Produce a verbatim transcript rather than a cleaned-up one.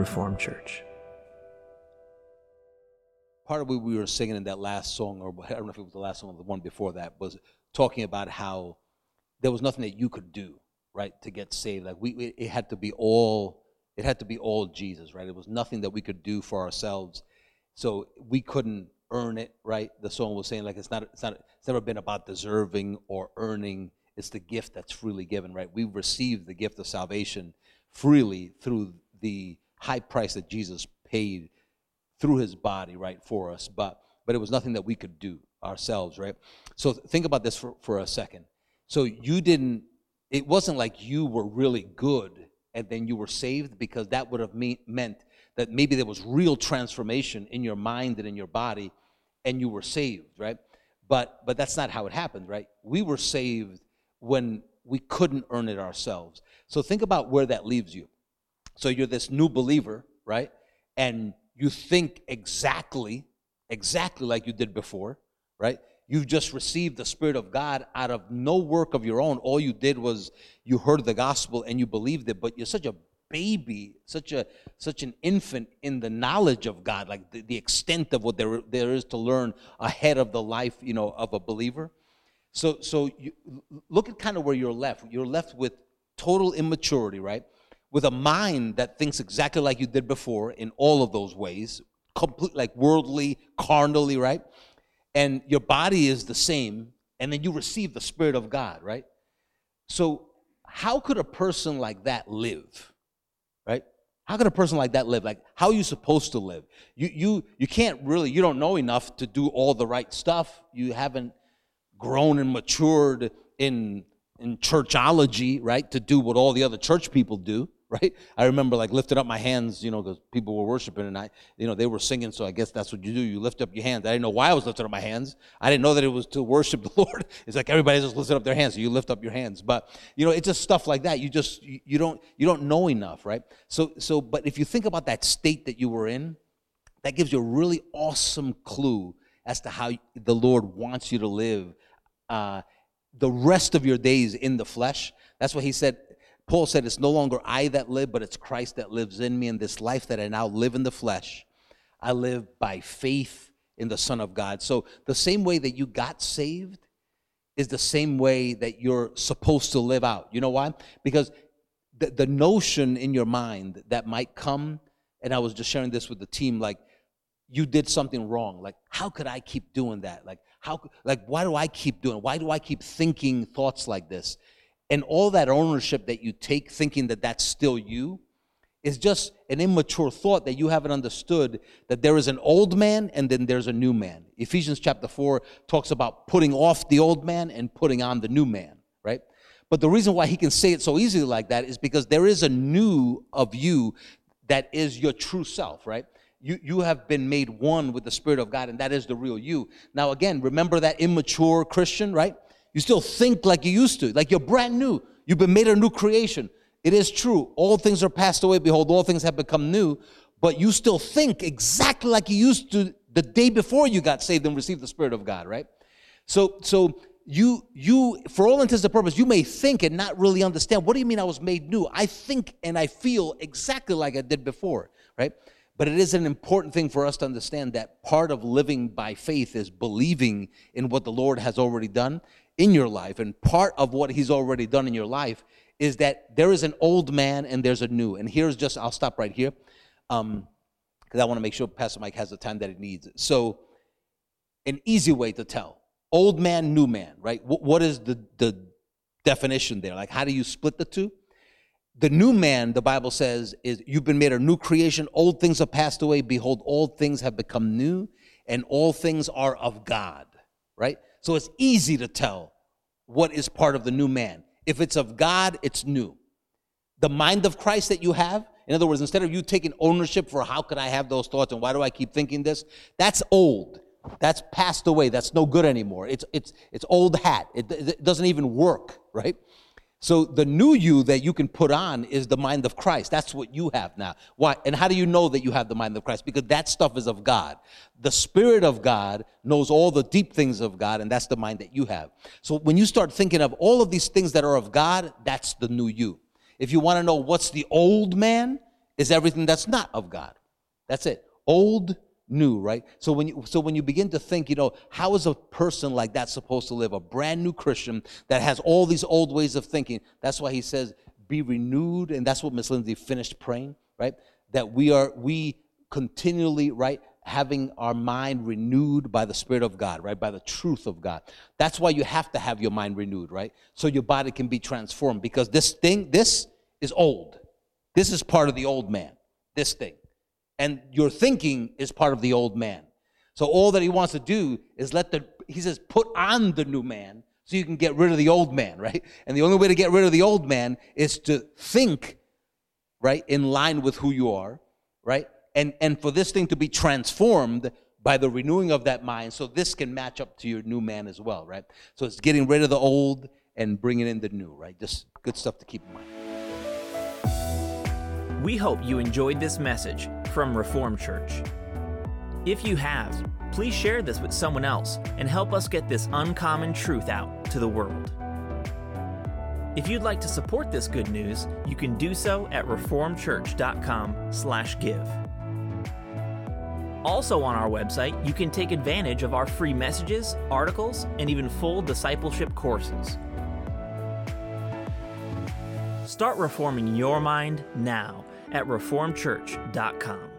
Reformed Church. Part of what we were singing in that last song, or I don't know if it was the last song or the one before that, was talking about how there was nothing that you could do, right, to get saved. Like we, it had to be all, it had to be all Jesus, right? It was nothing that we could do for ourselves, so we couldn't earn it, right? The song was saying like it's not, it's not, it's never been about deserving or earning. It's the gift that's freely given, right? We've received the gift of salvation freely through the high price that Jesus paid through his body, right, for us, but but it was nothing that we could do ourselves, right? So think about this for, for a second. So you didn't, it wasn't like you were really good and then you were saved, because that would have me- meant that maybe there was real transformation in your mind and in your body and you were saved, right? But but that's not how it happened, right? We were saved when we couldn't earn it ourselves. So think about where that leaves you. So you're this new believer, right? And you think exactly, exactly like you did before, right? You've just received the Spirit of God out of no work of your own. All you did was you heard the gospel and you believed it, but you're such a baby, such a such an infant in the knowledge of God, like the, the extent of what there, there is to learn ahead of the life, you know, of a believer. So, so you, look at kind of where you're left. You're left with total immaturity, right? With a mind that thinks exactly like you did before in all of those ways, complete, like worldly, carnally, right? And your body is the same, and then you receive the Spirit of God, right? So how could a person like that live, right? How could a person like that live? Like, how are you supposed to live? You you you can't really, you don't know enough to do all the right stuff. You haven't grown and matured in in churchology, right, to do what all the other church people do, right? I remember like lifting up my hands, you know, because people were worshiping and I, you know, they were singing, so I guess that's what you do. You lift up your hands. I didn't know why I was lifting up my hands. I didn't know that it was to worship the Lord. It's like everybody just lifted up their hands, so you lift up your hands. But, you know, it's just stuff like that. You just, you, you don't, you don't know enough, right? So, so, but if you think about that state that you were in, that gives you a really awesome clue as to how the Lord wants you to live uh, the rest of your days in the flesh. That's what he said. Paul said, it's no longer I that live, but it's Christ that lives in me. In this life that I now live in the flesh, I live by faith in the Son of God. So the same way that you got saved is the same way that you're supposed to live out. You know why? Because the, the notion in your mind that might come, and I was just sharing this with the team, like, you did something wrong. Like, how could I keep doing that? Like, how? Like, why do I keep doing it? Why do I keep thinking thoughts like this? And all that ownership that you take thinking that that's still you is just an immature thought that you haven't understood that there is an old man and then there's a new man. Ephesians chapter four talks about putting off the old man and putting on the new man, right? But the reason why he can say it so easily like that is because there is a new of you that is your true self, right? You you have been made one with the Spirit of God, and that is the real you. Now, again, remember that immature Christian, right? You still think like you used to, like you're brand new. You've been made a new creation. It is true. All things are passed away. Behold, all things have become new. But you still think exactly like you used to the day before you got saved and received the Spirit of God, right? So, so you, you, for all intents and purposes, you may think and not really understand. What do you mean I was made new? I think and I feel exactly like I did before, right? But it is an important thing for us to understand that part of living by faith is believing in what the Lord has already done in your life. And part of what he's already done in your life is that there is an old man and there's a new. And here's just, I'll stop right here um, because I want to make sure Pastor Mike has the time that he needs. So an easy way to tell, old man, new man, right? What, what is the, the definition there? Like, how do you split the two? The new man, the Bible says, is you've been made a new creation. Old things have passed away. Behold, all things have become new, and all things are of God, right? So it's easy to tell what is part of the new man. If it's of God, it's new. The mind of Christ that you have, in other words, instead of you taking ownership for how could I have those thoughts and why do I keep thinking this, that's old. That's passed away. That's no good anymore. It's it's it's old hat. It, it doesn't even work, right? So the new you that you can put on is the mind of Christ. That's what you have now. Why? And how do you know that you have the mind of Christ? Because that stuff is of God. The Spirit of God knows all the deep things of God, and that's the mind that you have. So when you start thinking of all of these things that are of God, that's the new you. If you want to know what's the old man, is everything that's not of God. That's it. Old, new, right? So when you so when you begin to think, you know, how is a person like that supposed to live? A brand new Christian that has all these old ways of thinking. That's why he says, be renewed, and that's what Miss Lindsay finished praying, right? That we are we continually, right, having our mind renewed by the Spirit of God, right, by the truth of God. That's why you have to have your mind renewed, right? So your body can be transformed, because this thing, this is old. This is part of the old man, this thing. And your thinking is part of the old man. So all that he wants to do is let the, he says, put on the new man so you can get rid of the old man, right? And the only way to get rid of the old man is to think, right, in line with who you are, right? And and for this thing to be transformed by the renewing of that mind, so this can match up to your new man as well, right? So it's getting rid of the old and bringing in the new, right? Just good stuff to keep in mind. We hope you enjoyed this message from Reformed Church. If you have, please share this with someone else and help us get this uncommon truth out to the world. If you'd like to support this good news, you can do so at reformed church dot com slash give. Also on our website, you can take advantage of our free messages, articles, and even full discipleship courses. Start reforming your mind now at reformed church dot com.